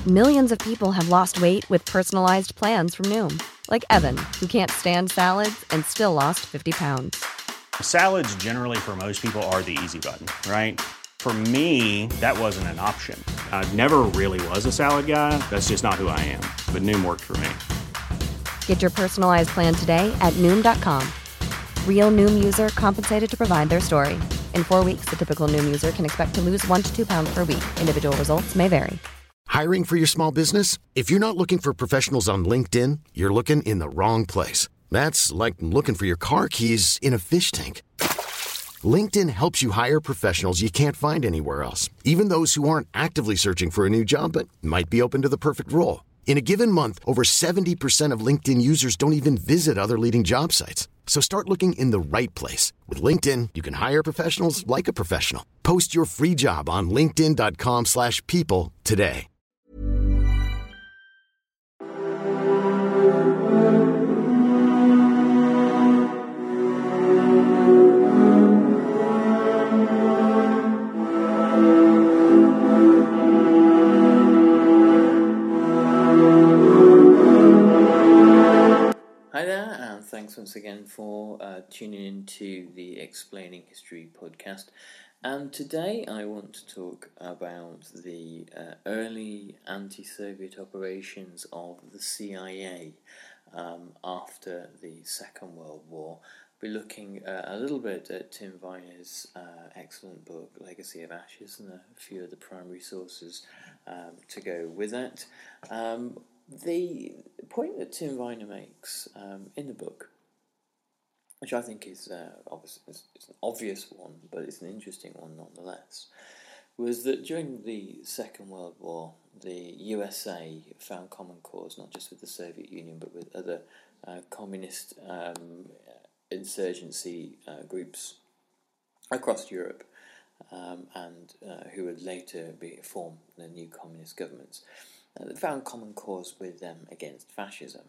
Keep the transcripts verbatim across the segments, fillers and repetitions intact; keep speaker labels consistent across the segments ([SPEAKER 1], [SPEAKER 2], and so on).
[SPEAKER 1] Millions of people have lost weight with personalized plans from Noom. Like Evan, who can't stand salads and still lost fifty pounds.
[SPEAKER 2] Salads generally for most people are the easy button, right? For me, that wasn't an option. I never really was a salad guy. That's just not who I am. But Noom worked for me.
[SPEAKER 1] Get your personalized plan today at Noom dot com. Real Noom user compensated to provide their story. In four weeks, the typical Noom user can expect to lose one to two pounds per week. Individual results may vary.
[SPEAKER 3] Hiring for your small business? If you're not looking for professionals on LinkedIn, you're looking in the wrong place. That's like looking for your car keys in a fish tank. LinkedIn helps you hire professionals you can't find anywhere else, even those who aren't actively searching for a new job but might be open to the perfect role. In a given month, over seventy percent of LinkedIn users don't even visit other leading job sites. So start looking in the right place. With LinkedIn, you can hire professionals like a professional. Post your free job on linkedin dot com slash people today.
[SPEAKER 4] Hi there, and thanks once again for uh, tuning in to the Explaining History podcast. And today I want to talk about the uh, early anti-Soviet operations of the C I A um, after the Second World War. We're looking uh, a little bit at Tim Weiner's uh, excellent book, Legacy of Ashes, and a few of the primary sources um, to go with it. Um, The point that Tim Weiner makes um, in the book, which I think is uh, obviously it's, it's an obvious one, but it's an interesting one nonetheless, was that during the Second World War, the U S A found common cause not just with the Soviet Union but with other uh, communist um, insurgency uh, groups across Europe, um, and uh, who would later be form the new communist governments. Uh, that found common cause with them against fascism,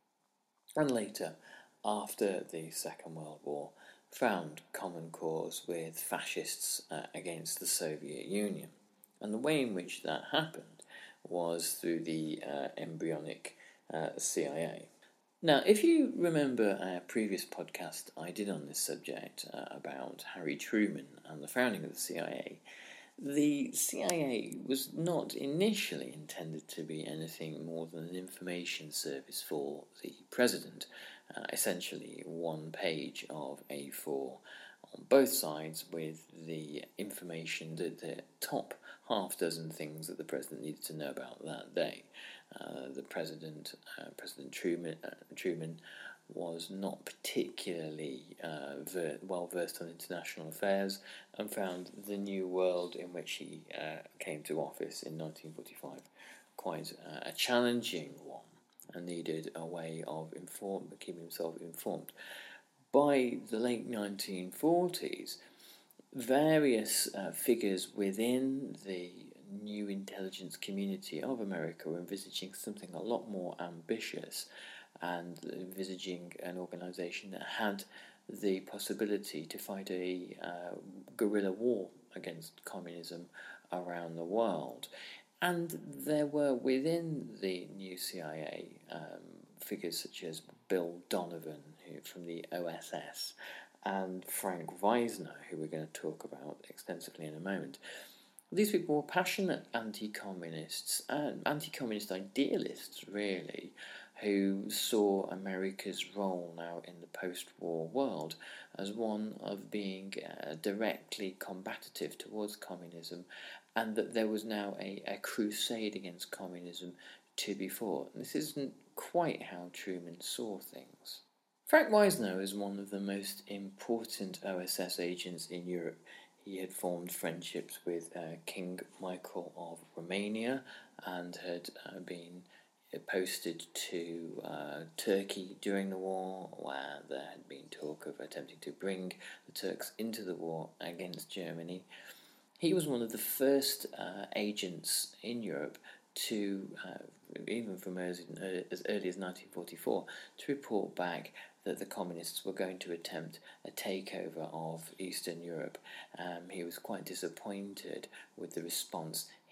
[SPEAKER 4] and later, after the Second World War, found common cause with fascists uh, against the Soviet Union. And the way in which that happened was through the uh, embryonic uh, C I A. Now, if you remember a previous podcast I did on this subject uh, about Harry Truman and the founding of the C I A, the C I A was not initially intended to be anything more than an information service for the president, uh, essentially one page of A four on both sides with the information, the, the top half dozen things that the president needed to know about that day. Uh, the president, uh, President Truman, uh, Truman was not particularly uh, ver- well versed on international affairs and found the new world in which he uh, came to office in nineteen forty-five quite uh, a challenging one, and needed a way of inform- keeping himself informed. By the late nineteen forties, various uh, figures within the new intelligence community of America were envisaging something a lot more ambitious and envisaging an organisation that had the possibility to fight a uh, guerrilla war against communism around the world. And there were within the new C I A um, figures such as Bill Donovan, who, from the O S S, and Frank Wisner, who we're going to talk about extensively in a moment. These people were passionate anti-communists and anti-communist idealists, really, who saw America's role now in the post-war world as one of being uh, directly combative towards communism, and that there was now a, a crusade against communism to be fought. And this isn't quite how Truman saw things. Frank Wisner is one of the most important O S S agents in Europe. He had formed friendships with uh, King Michael of Romania and had uh, been posted to uh, Turkey during the war, where there had been talk of attempting to bring the Turks into the war against Germany. He was one of the first uh, agents in Europe to, uh, even from as, as early as nineteen forty-four, to report back that the communists were going to attempt a takeover of Eastern Europe. Um, he was quite disappointed with the response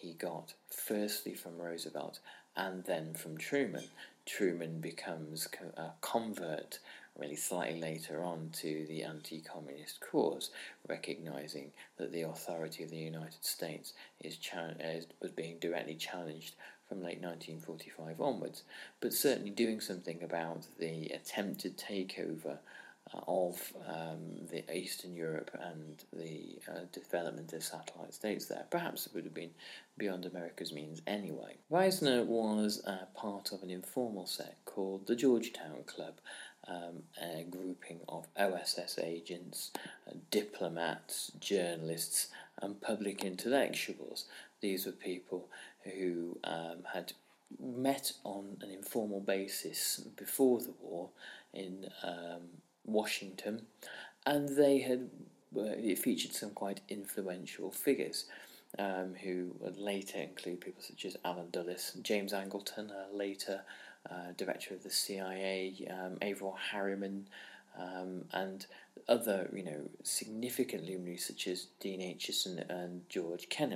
[SPEAKER 4] he got firstly from Roosevelt and then from Truman. Truman becomes a convert really slightly later on to the anti-communist cause, recognising that the authority of the United States is, cha- is was being directly challenged from late nineteen forty-five onwards, but certainly doing something about the attempted takeover uh, of um, the Eastern Europe and the uh, development of satellite states there. Perhaps it would have been beyond America's means anyway. Weisner was uh, part of an informal set called the Georgetown Club, um, a grouping of O S S agents, uh, diplomats, journalists, and public intellectuals. These were people who um, had met on an informal basis before the war in um, Washington, and they had uh, it featured some quite influential figures um, who would later include people such as Allen Dulles, James Angleton, uh, later uh, director of the C I A, um, Averell Harriman, um, and other you know significant luminaries such as Dean Acheson and George Kennan.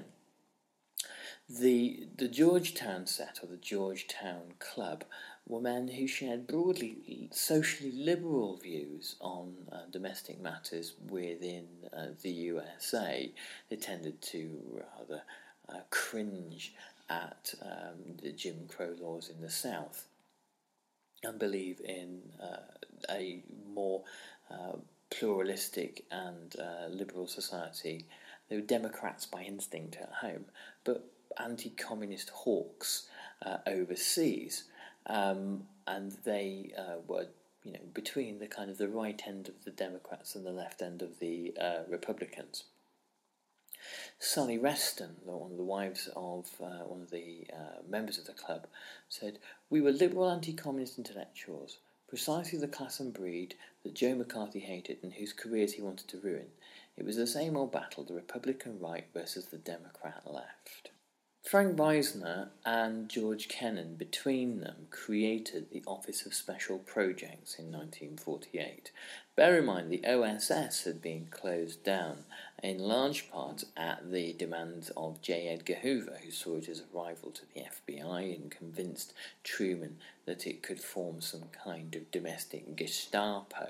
[SPEAKER 4] The the Georgetown set, or the Georgetown Club, were men who shared broadly socially liberal views on uh, domestic matters within uh, the U S A. They tended to rather uh, cringe at um, the Jim Crow laws in the South and believe in uh, a more uh, pluralistic and uh, liberal society. They were Democrats by instinct at home, but anti-communist hawks uh, overseas, um, and they uh, were, you know, between the kind of the right end of the Democrats and the left end of the uh, Republicans. Sally Reston, one of the wives of uh, one of the uh, members of the club, said, "We were liberal anti-communist intellectuals, precisely the class and breed that Joe McCarthy hated and whose careers he wanted to ruin. It was the same old battle, the Republican right versus the Democrat left." Frank Weisner and George Kennan, between them, created the Office of Special Projects in nineteen forty-eight. Bear in mind, the O S S had been closed down, in large part at the demands of J. Edgar Hoover, who saw it as a rival to the F B I and convinced Truman that it could form some kind of domestic Gestapo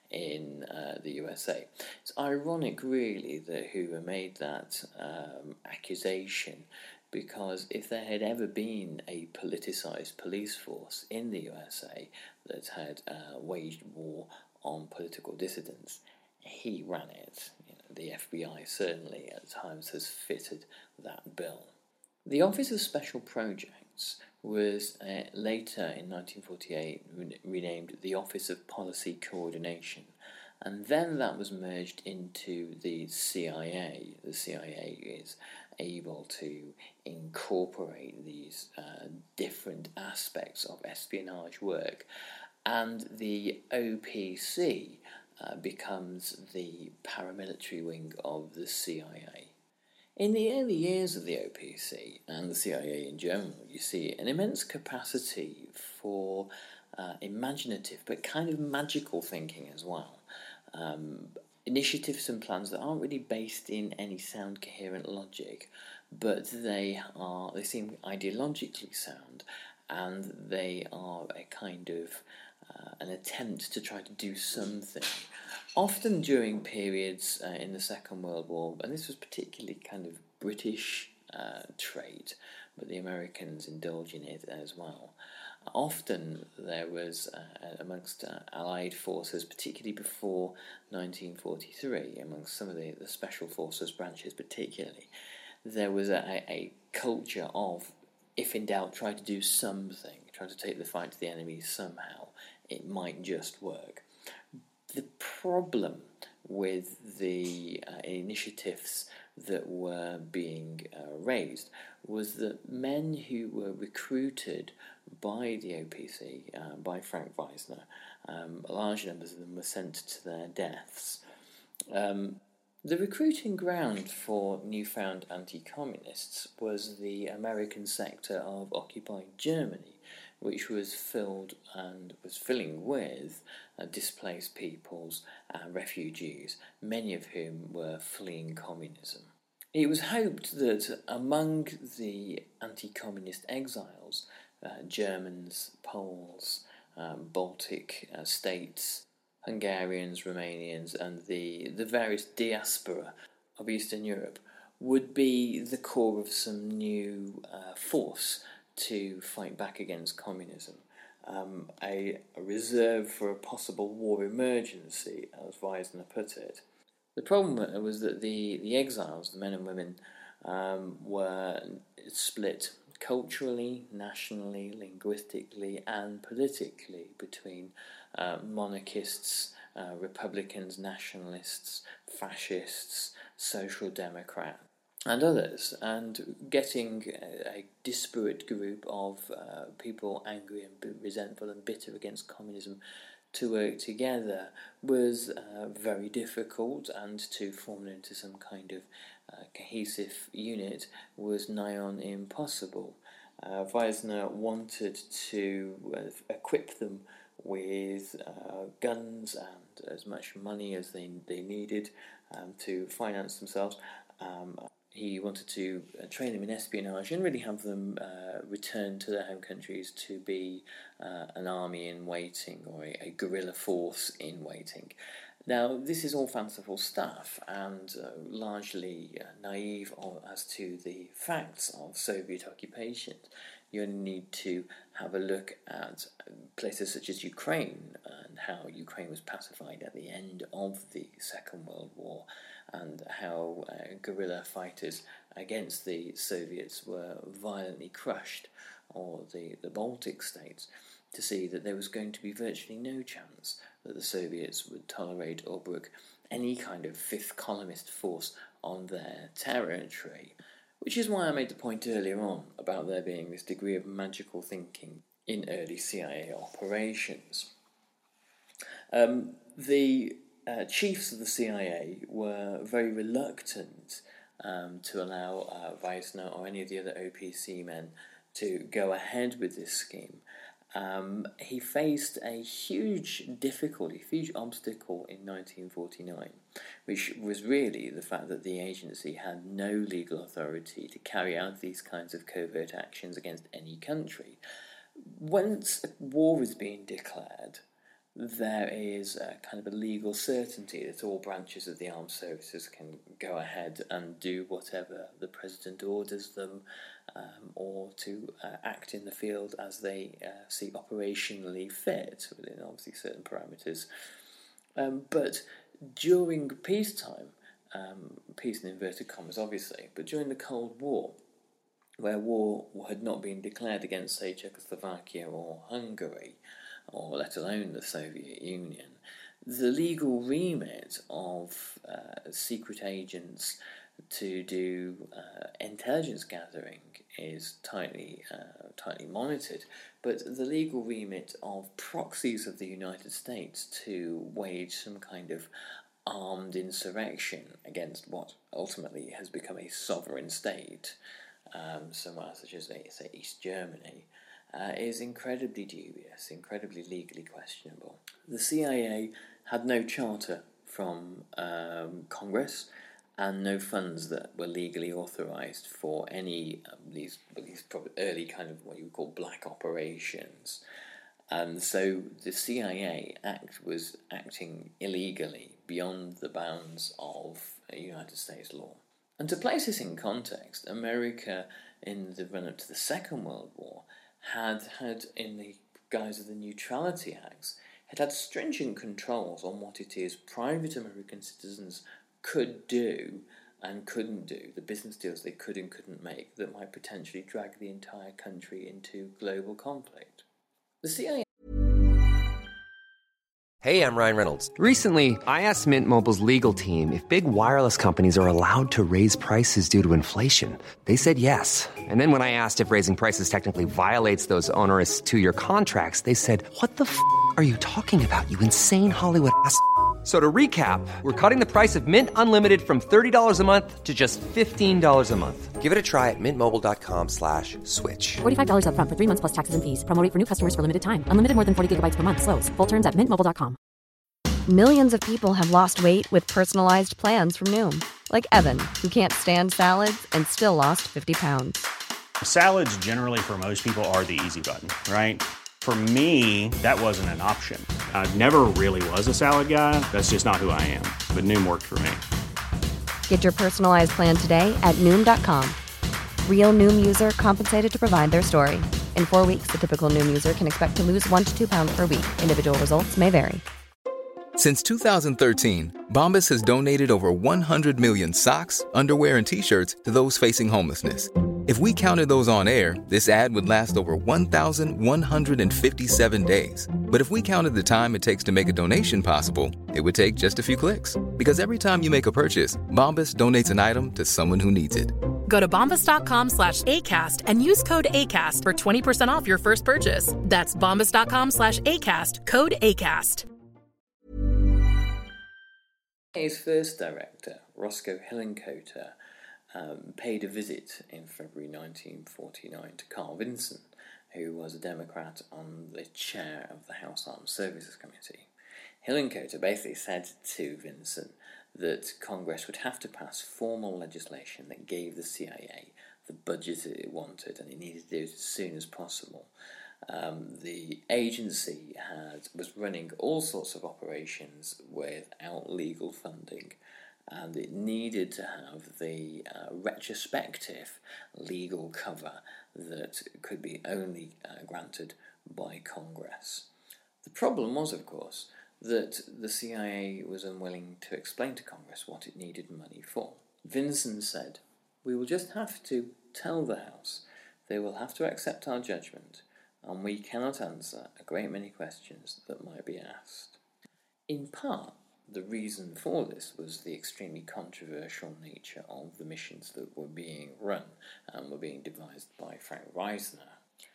[SPEAKER 4] in uh, the U S A. It's ironic, really, that Hoover made that um, accusation, because if there had ever been a politicised police force in the U S A that had uh, waged war on political dissidents, he ran it. You know, the F B I certainly at times has fitted that bill. The Office of Special Projects was uh, later in nineteen forty-eight re- renamed the Office of Policy Coordination, and then that was merged into the C I A. The C I A is able to incorporate these uh, different aspects of espionage work, and the O P C uh, becomes the paramilitary wing of the C I A. In the early years of the O P C and the C I A in general, you see an immense capacity for uh, imaginative but kind of magical thinking as well. Um, initiatives and plans that aren't really based in any sound coherent logic, but they are they seem ideologically sound, and they are a kind of uh, an attempt to try to do something. Often during periods uh, in the Second World War, and this was particularly kind of British uh, trait, but the Americans indulge in it as well. Often there was, uh, amongst uh, Allied forces, particularly before nineteen forty-three, amongst some of the, the Special Forces branches particularly, there was a, a culture of, if in doubt, try to do something, try to take the fight to the enemy somehow. It might just work. The problem with the uh, initiatives that were being uh, raised was that men who were recruited by the O P C, uh, by Frank Weisner, um, large numbers of them were sent to their deaths. Um, the recruiting ground for newfound anti-communists was the American sector of occupied Germany, which was filled and was filling with uh, displaced peoples and refugees, many of whom were fleeing communism. It was hoped that among the anti-communist exiles, uh, Germans, Poles, um, Baltic uh, states, Hungarians, Romanians, and the, the various diaspora of Eastern Europe would be the core of some new uh, force to fight back against communism. Um, a, a reserve for a possible war emergency, as Wiesner put it. The problem was that the, the exiles, the men and women, um, were split culturally, nationally, linguistically, and politically between uh, monarchists, uh, republicans, nationalists, fascists, social democrats, and others, and getting a, a disparate group of uh, people angry and resentful and bitter against communism to work together was uh, very difficult, and to form it into some kind of uh, cohesive unit was nigh on impossible. Uh, Wiesner wanted to uh, equip them with uh, guns and as much money as they, they needed um, to finance themselves. Um, He wanted to uh, train them in espionage and really have them uh, return to their home countries to be uh, an army in waiting, or a, a guerrilla force in waiting. Now, this is all fanciful stuff and uh, largely uh, naive as to the facts of Soviet occupation. You only need to have a look at places such as Ukraine and how Ukraine was pacified at the end of the Second World War, and how uh, guerrilla fighters against the Soviets were violently crushed, or the, the Baltic states, to see that there was going to be virtually no chance that the Soviets would tolerate or brook any kind of fifth columnist force on their territory. Which is why I made the point earlier on about there being this degree of magical thinking in early C I A operations. Um, the uh, chiefs of the C I A were very reluctant um, to allow uh, Wiesner or any of the other O P C men to go ahead with this scheme. Um, he faced a huge difficulty, huge obstacle in nineteen forty-nine, which was really the fact that the agency had no legal authority to carry out these kinds of covert actions against any country. Once a war is being declared, there is a kind of a legal certainty that all branches of the armed services can go ahead and do whatever the president orders them, um, or to uh, act in the field as they uh, see operationally fit, within obviously certain parameters. Um, but during peacetime, um, peace in inverted commas obviously, but during the Cold War, where war had not been declared against, say, Czechoslovakia or Hungary, or let alone the Soviet Union, the legal remit of uh, secret agents to do uh, intelligence gathering is tightly uh, tightly monitored, but the legal remit of proxies of the United States to wage some kind of armed insurrection against what ultimately has become a sovereign state, um, somewhere such as, say, East Germany, Uh, is incredibly dubious, incredibly legally questionable. The C I A had no charter from um, Congress and no funds that were legally authorised for any um, these these probably early kind of what you would call black operations. And so the C I A act was acting illegally beyond the bounds of United States law. And to place this in context, America in the run-up to the Second World War had had, in the guise of the Neutrality Acts, had had stringent controls on what it is private American citizens could do and couldn't do, the business deals they could and couldn't make that might potentially drag the entire country into global conflict. The C I A...
[SPEAKER 5] Hey, I'm Ryan Reynolds. Recently, I asked Mint Mobile's legal team if big wireless companies are allowed to raise prices due to inflation. They said yes. And then when I asked if raising prices technically violates those onerous two-year contracts, they said, what the f*** are you talking about, you insane Hollywood ass f- So to recap, we're cutting the price of Mint Unlimited from thirty dollars a month to just fifteen dollars a month. Give it a try at mintmobile.com slash switch.
[SPEAKER 6] forty-five dollars up front for three months plus taxes and fees. Promo rate for new customers for limited time. Unlimited more than forty gigabytes per month. Slows full terms at mint mobile dot com.
[SPEAKER 1] Millions of people have lost weight with personalized plans from Noom, Like Evan, who can't stand salads and still lost fifty pounds.
[SPEAKER 2] Salads generally for most people are the easy button, right? For me, that wasn't an option. I never really was a salad guy. That's just not who I am. But Noom worked for me.
[SPEAKER 1] Get your personalized plan today at Noom dot com. Real Noom user compensated to provide their story. In four weeks, the typical Noom user can expect to lose one to two pounds per week. Individual results may vary.
[SPEAKER 7] Since two thousand thirteen, Bombas has donated over one hundred million socks, underwear, and T-shirts to those facing homelessness. If we counted those on air, this ad would last over one thousand one hundred fifty-seven days. But if we counted the time it takes to make a donation possible, it would take just a few clicks. Because every time you make a purchase, Bombas donates an item to someone who needs it.
[SPEAKER 8] Go to bombas.com slash ACAST and use code ACAST for twenty percent off your first purchase. That's bombas.com slash ACAST, code ACAST.
[SPEAKER 4] His first director, Roscoe Hillenkoetter, um, paid a visit in February nineteen forty-nine to Carl Vinson, who was a Democrat on the chair of the House Armed Services Committee. Hillenkoetter basically said to Vinson that Congress would have to pass formal legislation that gave the C I A the budget that it wanted, and it needed to do it as soon as possible. Um, the agency had was running all sorts of operations without legal funding, and it needed to have the uh, retrospective legal cover that could be only uh, granted by Congress. The problem was, of course, that the C I A was unwilling to explain to Congress what it needed money for. Vinson said, "We will just have to tell the House. They will have to accept our judgment, and we cannot answer a great many questions that might be asked." In part, the reason for this was the extremely controversial nature of the missions that were being run and were being devised by Frank Reisner.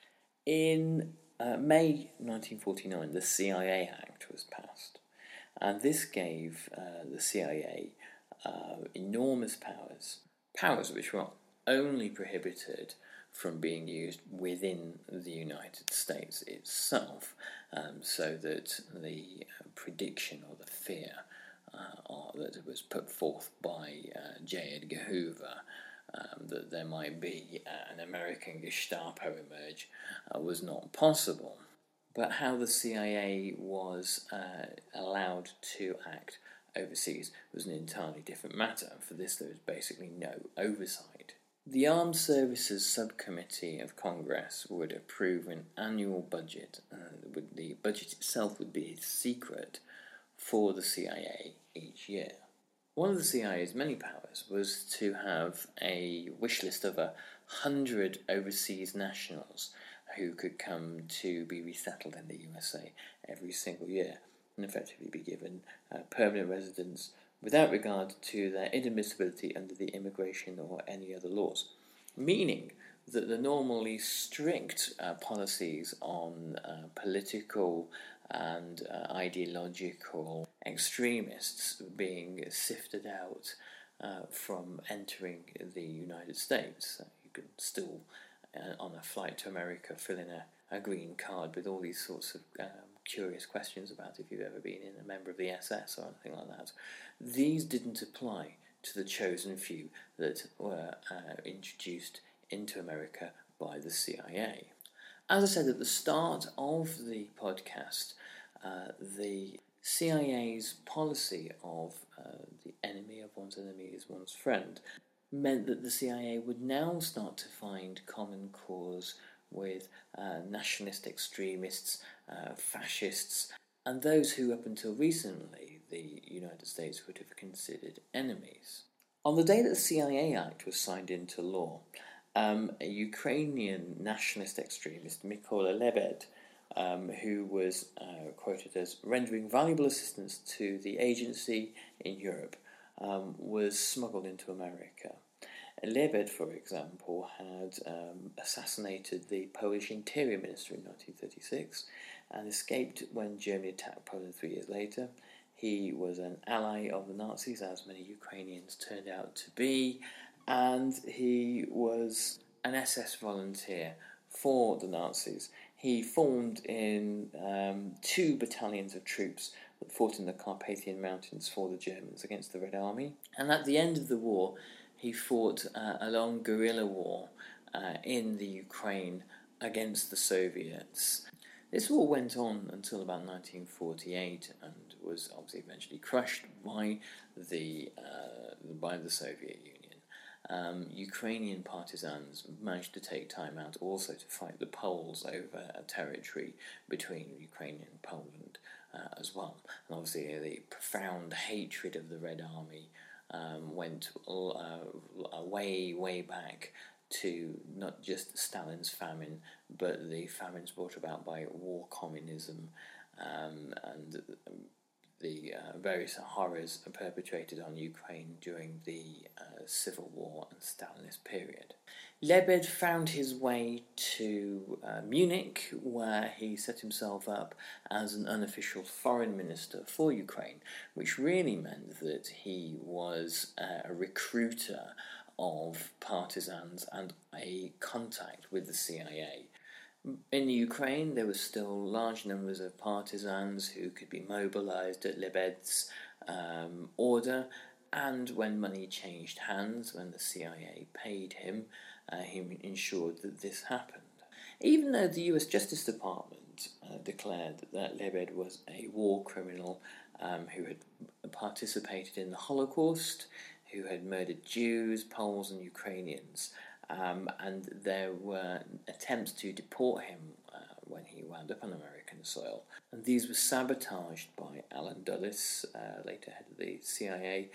[SPEAKER 4] In uh, May nineteen forty-nine, the C I A Act was passed, and this gave uh, the C I A uh, enormous powers, powers which were only prohibited from being used within the United States itself, um, so that the uh, prediction or the fear uh, or that was put forth by uh, J. Edgar Hoover, um, that there might be uh, an American Gestapo emerge, uh, was not possible. But how the C I A was uh, allowed to act overseas was an entirely different matter. For this, there was basically no oversight. The Armed Services Subcommittee of Congress would approve an annual budget. Uh, the budget itself would be secret for the C I A each year. One of the C I A's many powers was to have a wish list of a hundred overseas nationals who could come to be resettled in the U S A every single year and effectively be given uh, permanent residence without regard to their inadmissibility under the immigration or any other laws, meaning that the normally strict uh, policies on uh, political and uh, ideological extremists being sifted out uh, from entering the United States. You could still, uh, on a flight to America, fill in a, a green card with all these sorts of um, curious questions about if you've ever been in a member of the S S or anything like that. These didn't apply to the chosen few that were uh, introduced into America by the C I A. As I said at the start of the podcast, uh, the C I A's policy of uh, the enemy of one's enemy is one's friend meant that the C I A would now start to find common cause with uh, nationalist extremists, uh, fascists, and those who up until recently the United States would have considered enemies. On the day that the C I A Act was signed into law, um, a Ukrainian nationalist extremist, Mykola Lebed, um, who was uh, quoted as rendering valuable assistance to the agency in Europe, um, was smuggled into America. Lebed, for example, had um, assassinated the Polish Interior Minister in nineteen thirty-six and escaped when Germany attacked Poland three years later. He was an ally of the Nazis, as many Ukrainians turned out to be, and he was an S S volunteer for the Nazis. He formed in um, two battalions of troops that fought in the Carpathian Mountains for the Germans against the Red Army. And at the end of the war, he fought uh, a long guerrilla war uh, in the Ukraine against the Soviets. This war went on until about nineteen forty-eight and was obviously eventually crushed by the uh, by the Soviet Union. Um, Ukrainian partisans managed to take time out also to fight the Poles over a territory between Ukraine and Poland uh, as well. And obviously the profound hatred of the Red Army um, went uh, way, way back to not just Stalin's famine, but the famines brought about by war communism um, and the uh, various horrors perpetrated on Ukraine during the uh, Civil War and Stalinist period. Lebed found his way to uh, Munich, where he set himself up as an unofficial foreign minister for Ukraine, which really meant that he was uh, a recruiter of partisans and a contact with the C I A. In Ukraine, there were still large numbers of partisans who could be mobilized at Lebed's um, order, and when money changed hands, when the C I A paid him, uh, he ensured that this happened. Even though the U S Justice Department uh, declared that Lebed was a war criminal um, who had participated in the Holocaust, who had murdered Jews, Poles and Ukrainians, Um, and there were attempts to deport him uh, when he wound up on American soil. And these were sabotaged by Alan Dulles, uh, later head of the C I A,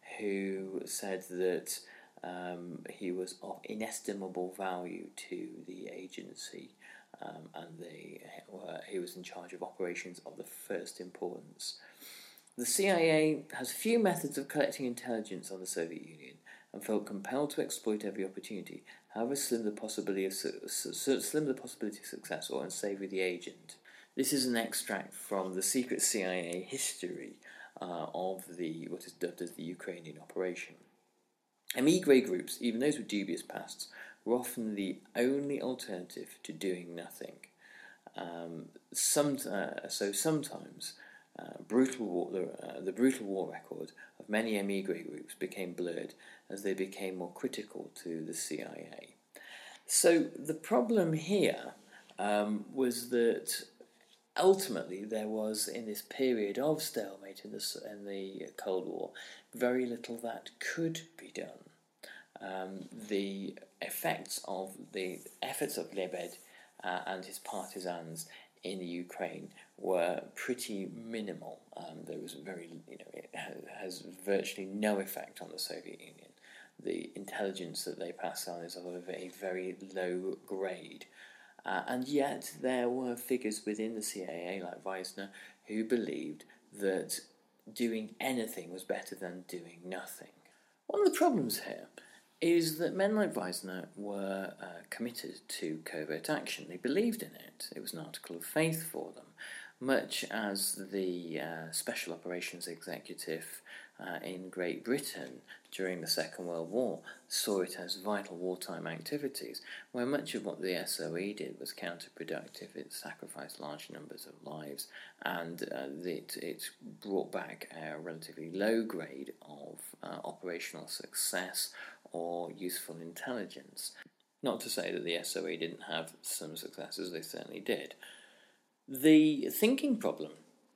[SPEAKER 4] who said that um, he was of inestimable value to the agency, um, and they were, he was in charge of operations of the first importance. The C I A has few methods of collecting intelligence on the Soviet Union, and felt compelled to exploit every opportunity, however slim the possibility of su- su- slim the possibility of success or unsavoury the agent. This is an extract from the secret C I A history uh, of the what is dubbed as the Ukrainian operation. Emigre groups, even those with dubious pasts, were often the only alternative to doing nothing. Um, some, uh, so sometimes uh, brutal war, the, uh, the brutal war record of many emigre groups became blurred as they became more critical to the C I A. So the problem here um, was that ultimately there was, in this period of stalemate in the, in the Cold War, very little that could be done. Um, the effects of the efforts of Lebed uh, and his partisans in the Ukraine were pretty minimal. Um, there was very, you know, it has virtually no effect on the Soviet Union. The intelligence that they pass on is of a very, very low grade. Uh, and yet there were figures within the C I A, like Weissner, who believed that doing anything was better than doing nothing. One of the problems here is that men like Weissner were uh, committed to covert action. They believed in it. It was an article of faith for them, much as the uh, Special Operations Executive uh, in Great Britain during the Second World War saw it as vital wartime activities, where much of what the S O E did was counterproductive. It sacrificed large numbers of lives, and uh, it, it brought back a relatively low grade of uh, operational success or useful intelligence. Not to say that the S O E didn't have some successes, they certainly did. The thinking problem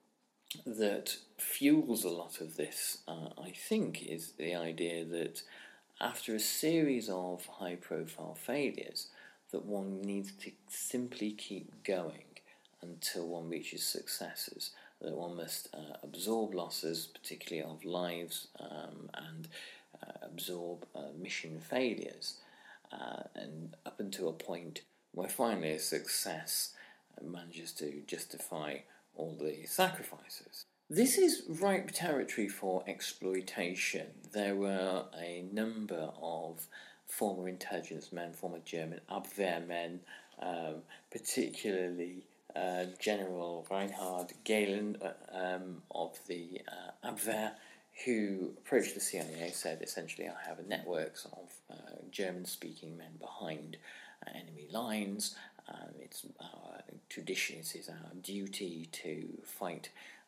[SPEAKER 4] that fuels a lot of this, uh, I think, is the idea that after a series of high-profile failures, that one needs to simply keep going until one reaches successes, that one must uh, absorb losses, particularly of lives, um, and uh, absorb uh, mission failures, uh, and up until a point where finally a success manages to justify all the sacrifices. This is ripe territory for exploitation. There were a number of former intelligence men, former German Abwehrmen, um, particularly uh, General Reinhard Gehlen uh, um, of the uh, Abwehr, who approached the C I A, said essentially, I have networks of uh, German-speaking men behind uh, enemy lines. Um, it's our tradition, it is our duty to fight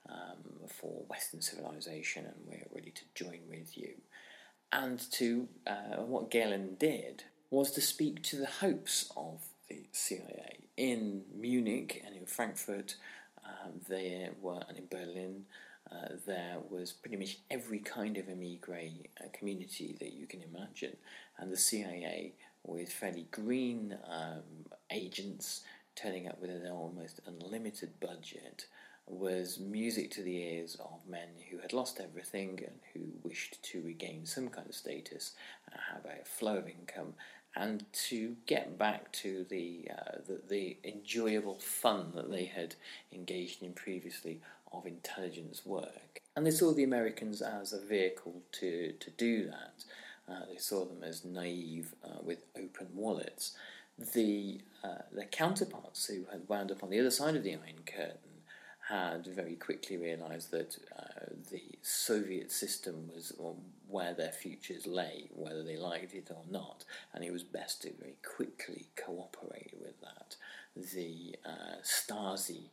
[SPEAKER 4] um, for Western civilization, and we're ready to join with you. And to uh, what Gehlen did was to speak to the hopes of the C I A. In Munich and in Frankfurt, um, there were, and in Berlin, uh, there was pretty much every kind of emigre uh, community that you can imagine. And the C I A, with fairly green um, agents turning up with an almost unlimited budget, was music to the ears of men who had lost everything and who wished to regain some kind of status, uh, have a flow of income, and to get back to the, uh, the the enjoyable fun that they had engaged in previously of intelligence work. And they saw the Americans as a vehicle to, to do that. Uh, they saw them as naive uh, with open wallets. The uh, their counterparts who had wound up on the other side of the Iron Curtain had very quickly realised that uh, the Soviet system was where their futures lay, whether they liked it or not, and it was best to very quickly cooperate with that. The uh, Stasi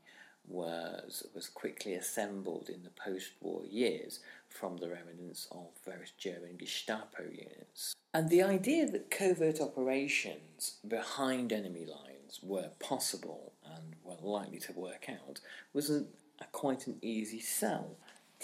[SPEAKER 4] was was quickly assembled in the post-war years from the remnants of various German Gestapo units. And the idea that covert operations behind enemy lines were possible and were likely to work out was a, a quite an easy sell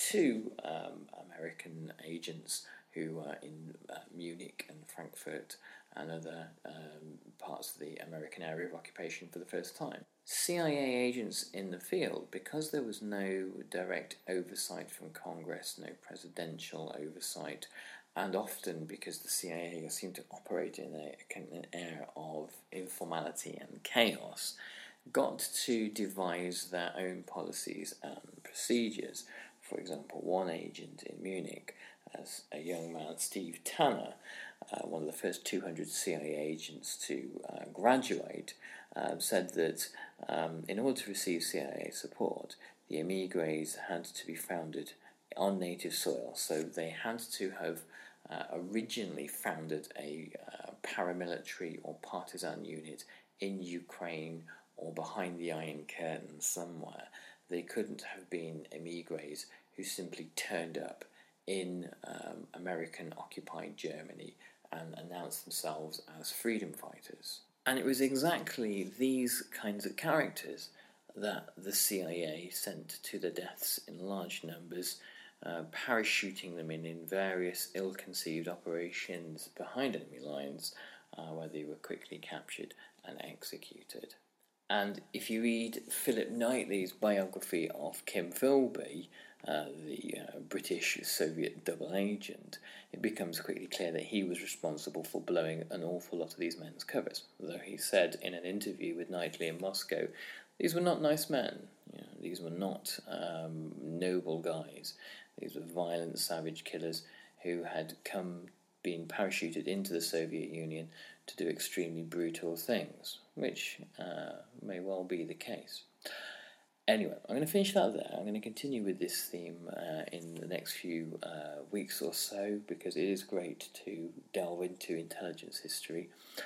[SPEAKER 4] to um, American agents who were in uh, Munich and Frankfurt and other um, parts of the American area of occupation for the first time. C I A agents in the field, because there was no direct oversight from Congress, no presidential oversight, and often because the C I A seemed to operate in a, an air of informality and chaos, got to devise their own policies and procedures. For example, one agent in Munich, as a young man, Steve Tanner, uh, one of the first two hundred C I A agents to uh, graduate, uh, said that um, in order to receive C I A support, the emigres had to be founded on native soil, so they had to have uh, originally founded a uh, paramilitary or partisan unit in Ukraine or behind the Iron Curtain somewhere. They couldn't have been emigres who simply turned up in um, American-occupied Germany and announced themselves as freedom fighters. And it was exactly these kinds of characters that the C I A sent to their deaths in large numbers, uh, parachuting them in in various ill-conceived operations behind enemy lines, uh, where they were quickly captured and executed. And if you read Philip Knightley's biography of Kim Philby, uh, the uh, British-Soviet double agent, it becomes quickly clear that he was responsible for blowing an awful lot of these men's covers. Though he said in an interview with Knightley in Moscow, these were not nice men. You know, these were not um, noble guys. These were violent, savage killers who had come, been parachuted into the Soviet Union to do extremely brutal things, which uh, may well be the case. Anyway, I'm going to finish that there. I'm going to continue with this theme uh, in the next few uh, weeks or so, because it is great to delve into intelligence history.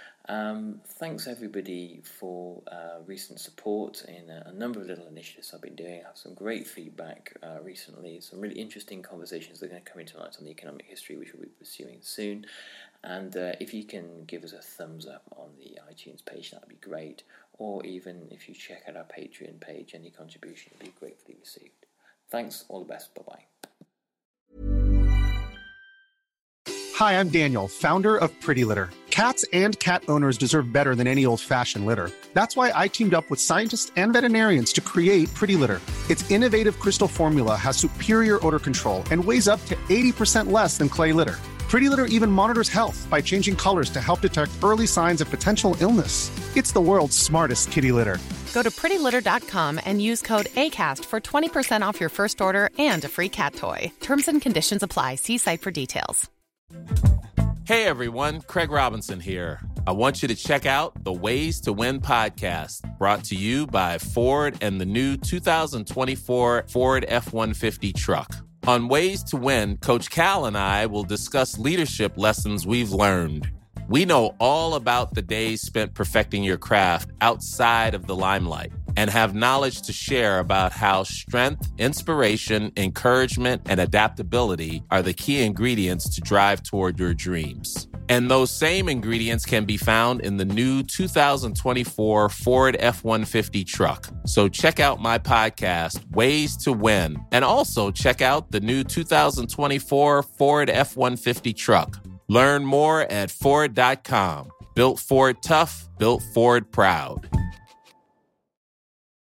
[SPEAKER 4] Um, thanks everybody for uh, recent support in a, a number of little initiatives I've been doing. I have some great feedback uh, recently, some really interesting conversations that are going to come into light on the economic history, which we'll be pursuing soon. And uh, if you can give us a thumbs up on the iTunes page, that would be great. Or even if you check out our Patreon page, any contribution will be gratefully received. Thanks, all the best, bye-bye.
[SPEAKER 9] Hi, I'm Daniel, founder of Pretty Litter. Cats and cat owners deserve better than any old-fashioned litter. That's why I teamed up with scientists and veterinarians to create Pretty Litter. Its innovative crystal formula has superior odor control and weighs up to eighty percent less than clay litter. Pretty Litter even monitors health by changing colors to help detect early signs of potential illness. It's the world's smartest kitty litter.
[SPEAKER 8] Go to pretty litter dot com and use code ACAST for twenty percent off your first order and a free cat toy. Terms and conditions apply. See site for details.
[SPEAKER 10] Hey everyone, Craig Robinson here. I want you to check out the Ways to Win podcast, brought to you by Ford and the new two thousand twenty-four Ford F one fifty truck. On Ways to Win, Coach Cal and I will discuss leadership lessons we've learned. We know all about the days spent perfecting your craft outside of the limelight. and have knowledge to share about how strength, inspiration, encouragement, and adaptability are the key ingredients to drive toward your dreams. And those same ingredients can be found in the new two thousand twenty-four Ford F one fifty truck. So check out my podcast, Ways to Win, and also check out the new two thousand twenty-four Ford F one fifty truck. Learn more at Ford dot com. Built Ford tough, built Ford proud.